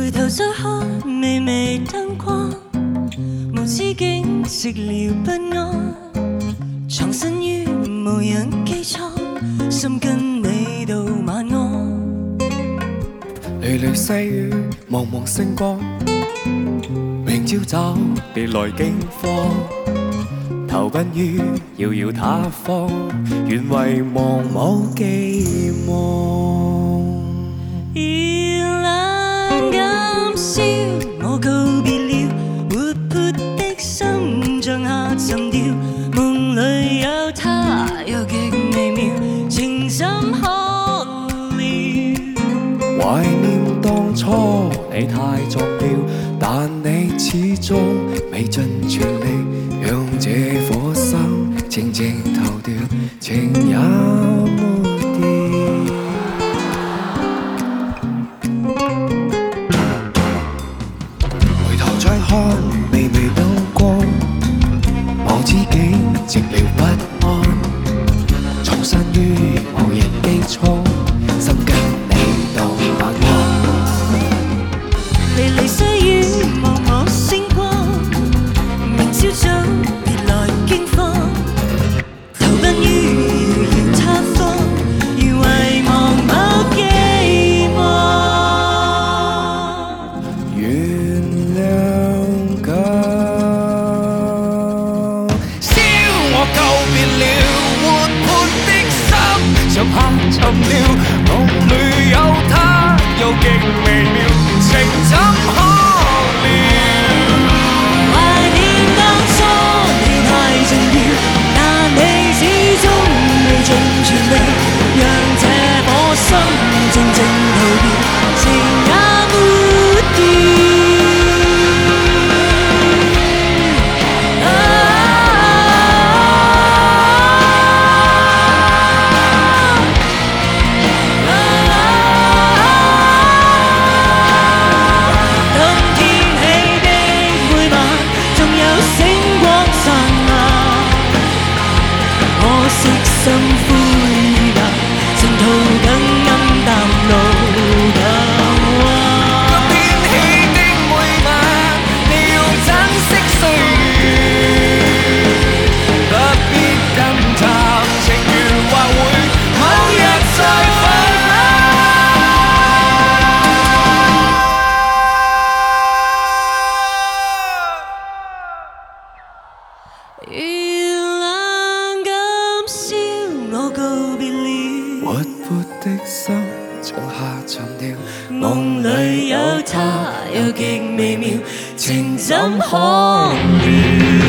回頭再看微微燈光，無止境寂寥不安，藏身於無人機艙，心跟你到晚安。 瀝瀝細雨，茫茫星光，明朝早別來驚慌，投奔於遙遙他方，願遺忘某寄望。 熱冷感燒，我告別了，活潑的心像下沉掉，夢裏有他又極微妙，情怎可料？ 懷念當初你太壯耀，但你始終未盡全力，讓這顆心靜靜投掉，情也沒掉。回頭再看微微燈光，無知己寂寥不安，藏身於無人機艙，心跟你到晚安。 離離細雨，茫茫星光，明朝早別來驚慌，投奔於遙遙他方，如遺忘某寄望。 原諒感燒，我告別了，活潑的心像下沉了，夢裏有他又極微妙，情怎可料？ 懷念當初你太重要，但你始終未盡全力，讓這顆心靜靜逃掉，情也沒掉。心灰白，前途更暗淡，路更彎。 今天起的每晚，你要珍惜歲月，不必等暫，情緣或會某日再返。 我告別了， 活潑的心像下沉掉， 夢裏有他又極微妙，情怎可料？